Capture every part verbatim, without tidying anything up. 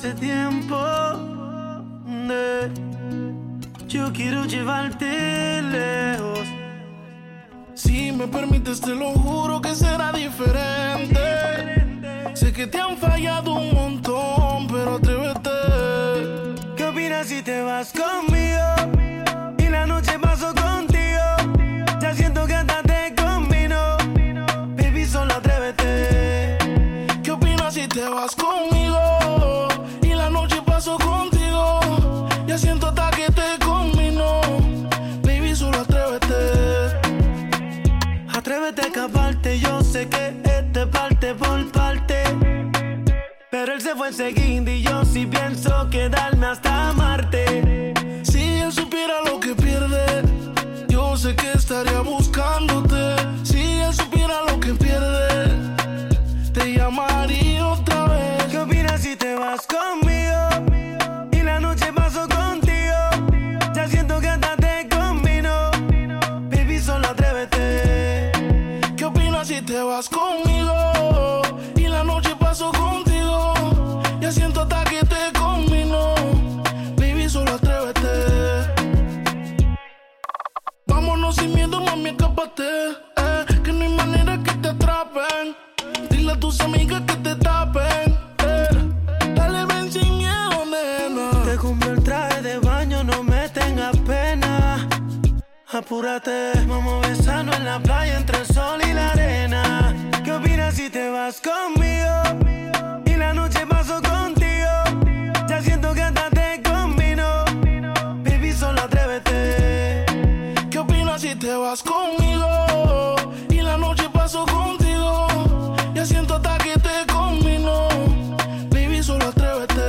hace tiempo. De, yo quiero llevarte lejos. Si me permites, te lo juro que será diferente. Sé que te han fallado un montón, pero atrévete. ¿Qué opinas si te vas conmigo? Y la noche paso contigo. Ya siento que hasta te combino. Baby, solo atrévete. ¿Qué opinas si te vas conmigo? Y la noche paso contigo. Ya siento hasta que te combino. Baby, solo atrévete. Atrévete a escaparte, yo sé que este parte por parte. Pero él se fue enseguida y yo sí pienso quedarme hasta Marte. Si él supiera lo que pierde, yo sé que estaría buscándote. Si él supiera lo que pierde, te llamaría otra vez. ¿Qué opinas si te vas conmigo? Y la noche paso contigo. Ya siento que hasta te combino. Baby, solo atrévete. ¿Qué opinas si te vas conmigo? Y la noche paso contigo. Ya siento hasta que te combino. Baby, solo atrévete. Vámonos sin miedo, mami, escápate. Eh, que no hay manera que te atrapen. Dile a tus amigas que te tapen. Eh, dale, ven sin miedo, nena. Te compro el traje de baño, no me tengas pena. Apúrate, vamos a besarnos en la playa entre el sol y la arena. ¿Qué opinas si te vas conmigo? Y la noche paso contigo. Ya siento que hasta te combino. Baby, solo atrévete. ¿Qué opinas si te vas conmigo? Y la noche paso contigo. Ya siento hasta que te combino. Baby, solo atrévete.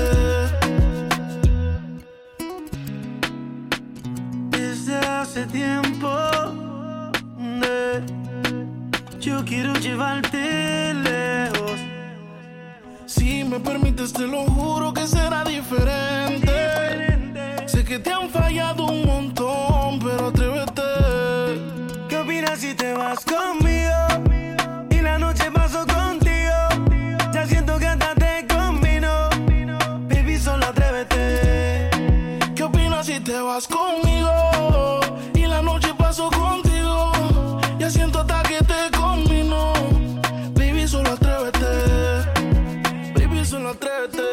Desde hace tiempo, de, yo quiero llevarte lejos. Si me permites, te lo juro que será diferente. diferente. Sé que te han fallado un montón, pero atrévete. ¿Qué opinas si te vas conmigo? Y la noche paso contigo. Ya siento que hasta te combino. Baby, solo atrévete. ¿Qué opinas si te vas conmigo? Y la noche paso contigo. Ya siento hasta que te combino. Baby, solo atrévete. Baby, solo atrévete.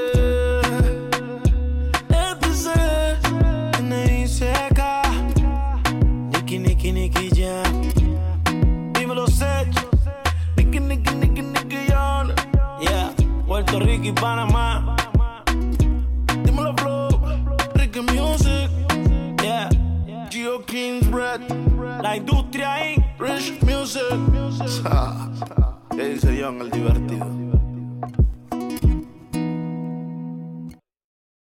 Este es N I C K. Nicky, Nicky, Nicky, ya. Dímelo, Sech. Nicky, Nicky, Nicky, Nicky, John. Yeah, Puerto Rico y Panamá. Dímelo, Flow. Ricky Music. Yeah, Geo Kings Bread. la industria ahí. Rich Music. ¿Qué dice John, el divertido?